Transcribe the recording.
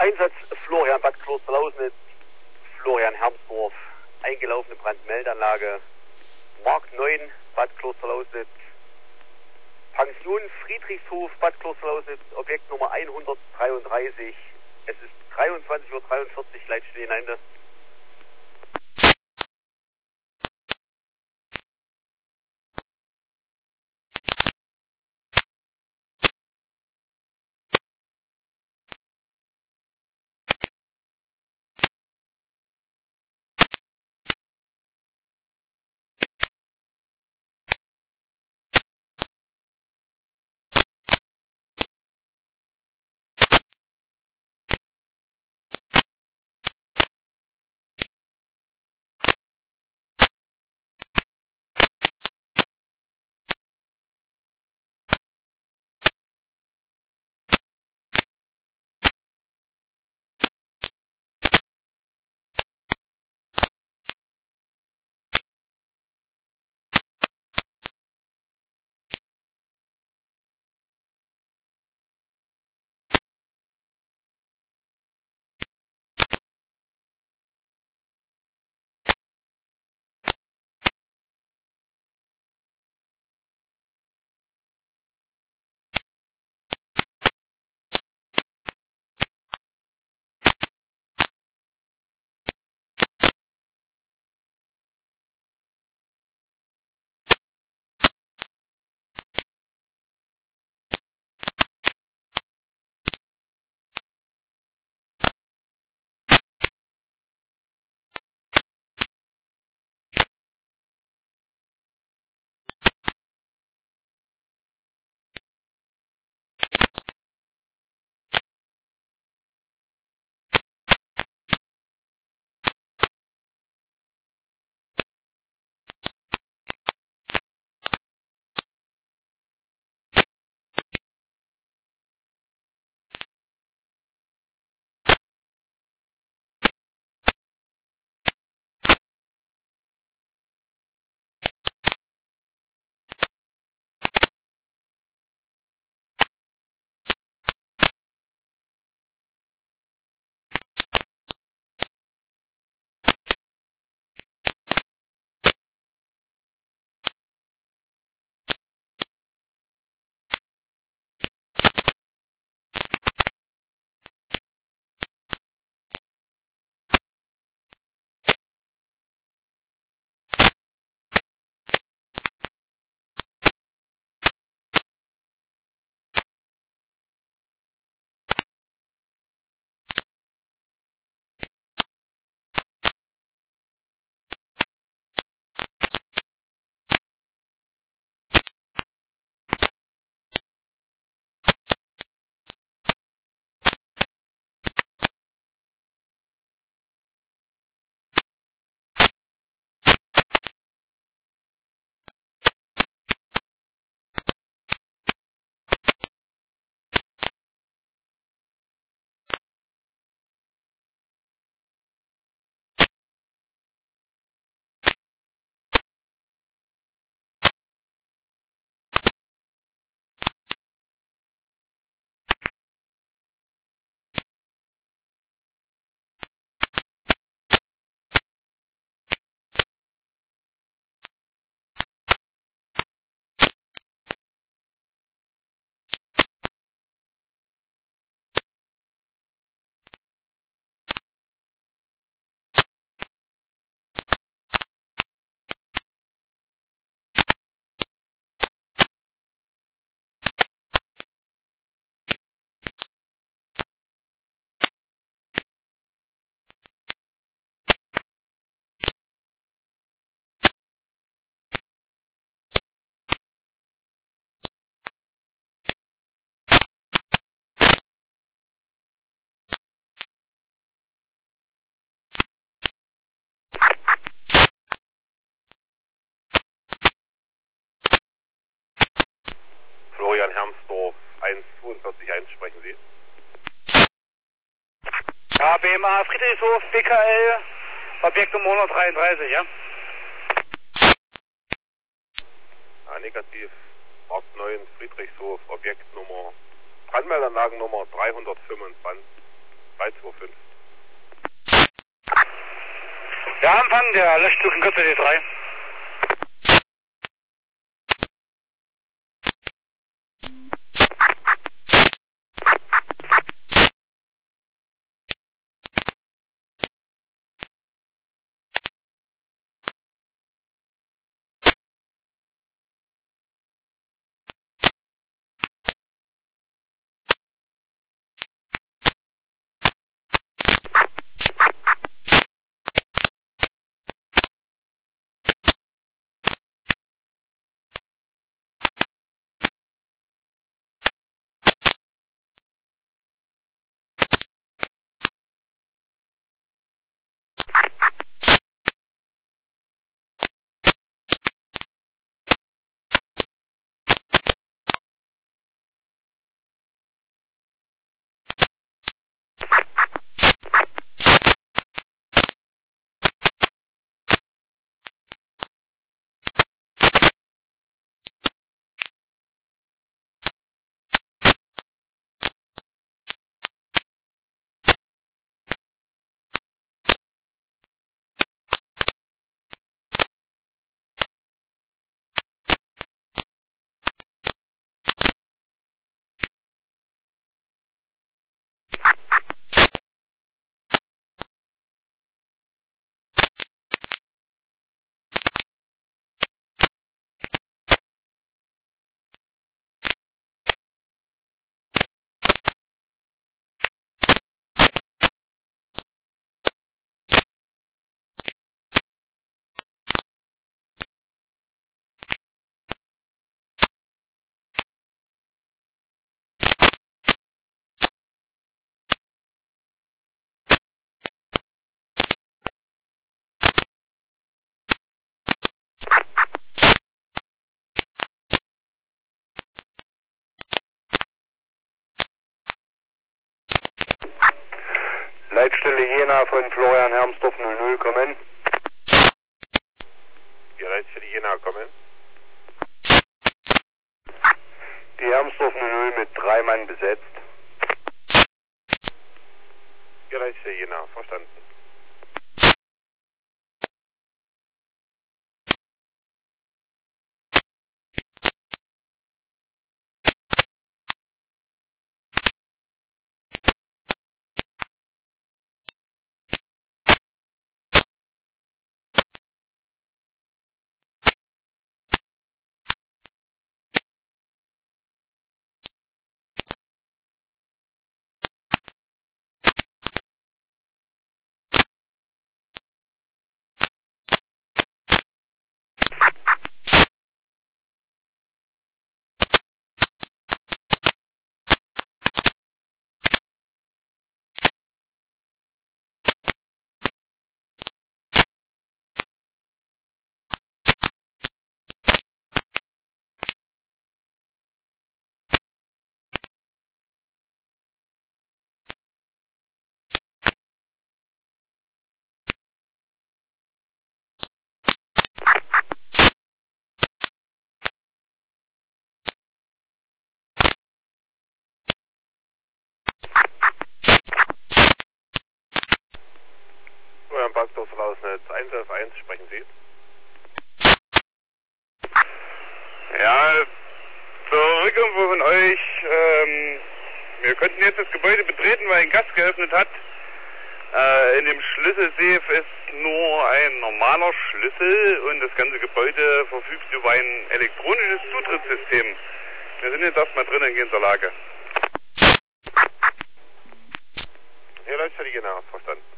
Einsatz Florian Bad Klosterlausnitz, Florian Hermsdorf, eingelaufene Brandmeldeanlage, Mark 9, Bad Klosterlausnitz, Pension Friedrichshof, Bad Klosterlausnitz, Objekt Nummer 133. Es ist 23:43 Uhr, Leitstelle hinein. Florian Hermsdorf, 142.1, sprechen Sie. Ja, BMA Friedrichshof, BKL, Objekt Nummer 133, ja? Ja, negativ, Mark 9, Friedrichshof, Objekt Nummer, Brandmeldeanlagennummer 325, 325. Ja, Empfang, der Löschzug in Kürze D3. Leitstelle Jena von Florian Hermsdorf 00 kommen. Die Leitstelle Jena kommen. Die Hermsdorf 00 mit 3 Mann besetzt. Die Leitstelle Jena, verstanden. Florian Backdorf Lausnetz 111, sprechen Sie? Ja, zur Rückinfo von euch, wir könnten jetzt das Gebäude betreten, weil ein Gast geöffnet hat. In dem Schlüsselsafe ist nur ein normaler Schlüssel und das ganze Gebäude verfügt über ein elektronisches Zutrittssystem. Wir sind jetzt erstmal drin und gehen zur Lage. Hier Leitstelle Jena, verstanden.